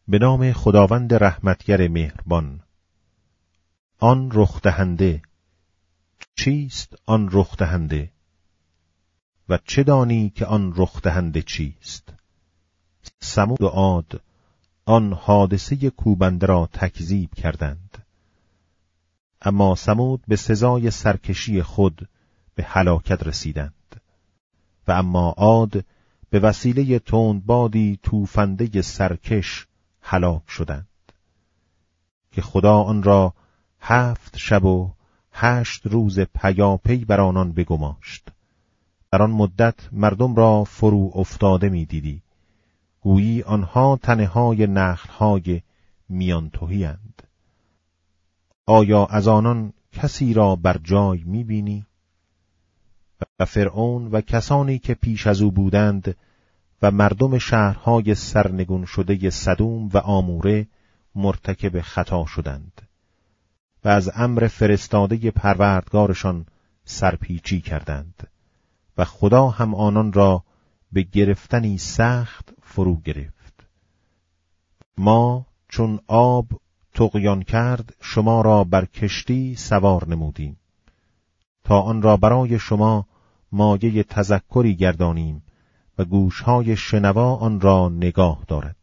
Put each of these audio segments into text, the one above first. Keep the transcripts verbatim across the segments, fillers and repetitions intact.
به نام خداوند رحمتگر مهربان. آن رخ دهنده، چیست آن رخ دهنده؟ و چه دانی که آن رخ دهنده چیست؟ ثمود و عاد آن حادثه کوبنده را تکذیب کردند، اما ثمود به سزای سرکشی خود به هلاکت رسیدند، و اما عاد به وسیله تندبادی توفنده سرکش هلاک شدند که خدا آن را هفت شب و هشت روز پیاپی بر آنان بگماشت. در آن مدت مردم را فرو افتاده می دیدی، گویی آنها تنه های نخل های میان تهی اند. آیا از آنان کسی را بر جای می بینی؟ و فرعون و کسانی که پیش از او بودند و مردم شهرهای سرنگون شده سدوم و آموره مرتکب خطا شدند و از امر فرستاده پروردگارشان سرپیچی کردند و خدا هم آنان را به گرفتنی سخت فرو گرفت. ما چون آب طغیان کرد شما را بر کشتی سوار نمودیم تا آن را برای شما مایه تذکری گردانیم و گوشهای شنوا آن را نگاه دارد.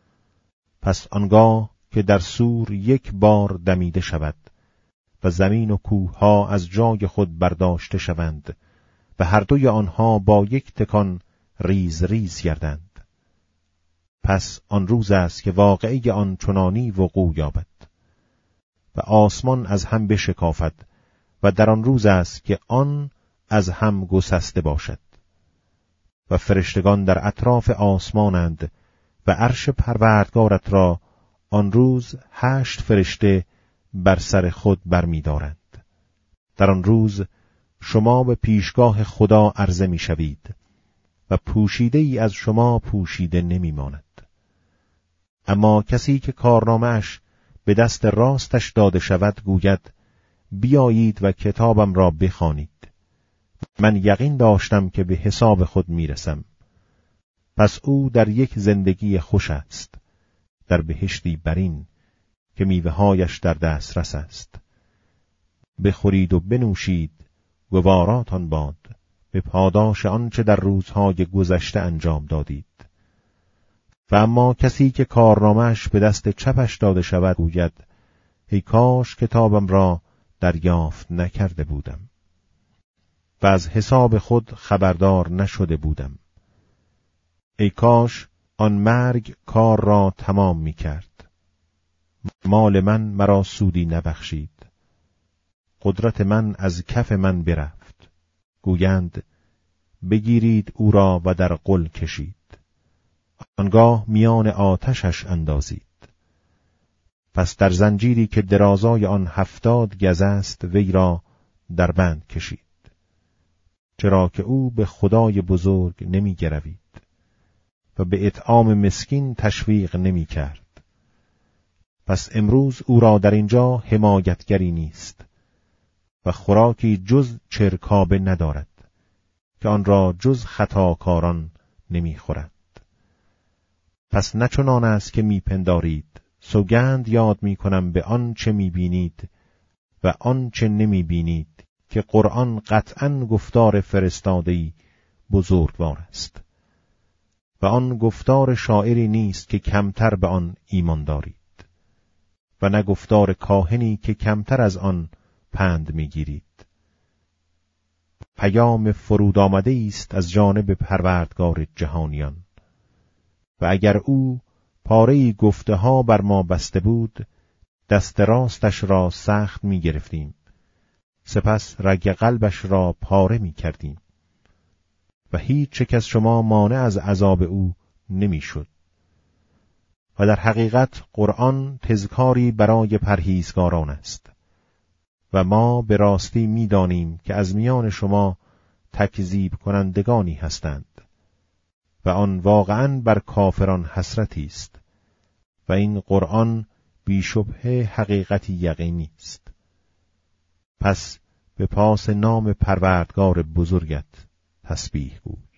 پس آنگاه که در سور یک بار دمیده شود و زمین و کوهها از جای خود برداشته شوند و هر دوی آنها با یک تکان ریز ریز گردند، پس آن روز است که واقعه آن چنانی وقوع یابد و آسمان از هم بشکافد و در آن روز است که آن از هم گسسته باشد و فرشتگان در اطراف آسمانند و عرش پروردگارت را آن روز هشت فرشته بر سر خود برمی‌دارند. در آن روز شما به پیشگاه خدا عرضه می شوید و پوشیده ای از شما پوشیده نمی ماند. اما کسی که کارنامه‌اش به دست راستش داده شود گوید بیایید و کتابم را بخوانید، من یقین داشتم که به حساب خود میرسم. پس او در یک زندگی خوش است، در بهشتی برین که میوه‌هایش در دسترس است. بخورید و بنوشید، گواراتان باد به پاداش آنچه در روزهای گذشته انجام دادید. و اما کسی که کارنامه‌اش به دست چپش داده شود گوید ای کاش کتابم را دریافت نکرده بودم و از حساب خود خبردار نشده بودم. ای کاش آن مرگ کار را تمام می کرد. مال من مرا سودی نبخشید، قدرت من از کف من برفت. گویند بگیرید او را و در غل کشید، آنگاه میان آتشش اندازید. پس در زنجیری که درازای آن هفتاد گز است وی را در بند کشید، چرا که او به خدای بزرگ نمی گروید و به اطعام مسکین تشویق نمی کرد. پس امروز او را در اینجا حمایتگری نیست و خوراکی جز چرکابه ندارد که آن را جز خطاکاران نمی خورند. پس نه چنان است که می پندارید، سوگند یاد می کنم به آن چه می بینید و آن چه نمی بینید که قرآن قطعاً گفتار فرستاده‌ای بزرگوار است و آن گفتار شاعری نیست که کمتر به آن ایمان دارید و نه گفتار کاهنی که کمتر از آن پند می گیرید. پیام فرود آمده است از جانب پروردگار جهانیان و اگر او پاره‌ای گفته ها بر ما بسته بود دست راستش را سخت می گرفتیم، سپس رگ قلبش را پاره می کردیم و هیچ چک از شما مانع از عذاب او نمی شد. و در حقیقت قرآن تذکاری برای پرهیزگاران است و ما به راستی می دانیم که از میان شما تکذیب کنندگانی هستند و آن واقعاً بر کافران حسرتی است و این قرآن بیشبه حقیقتی یقینی است. پس به پاس نام پروردگار بزرگت تسبیح گو.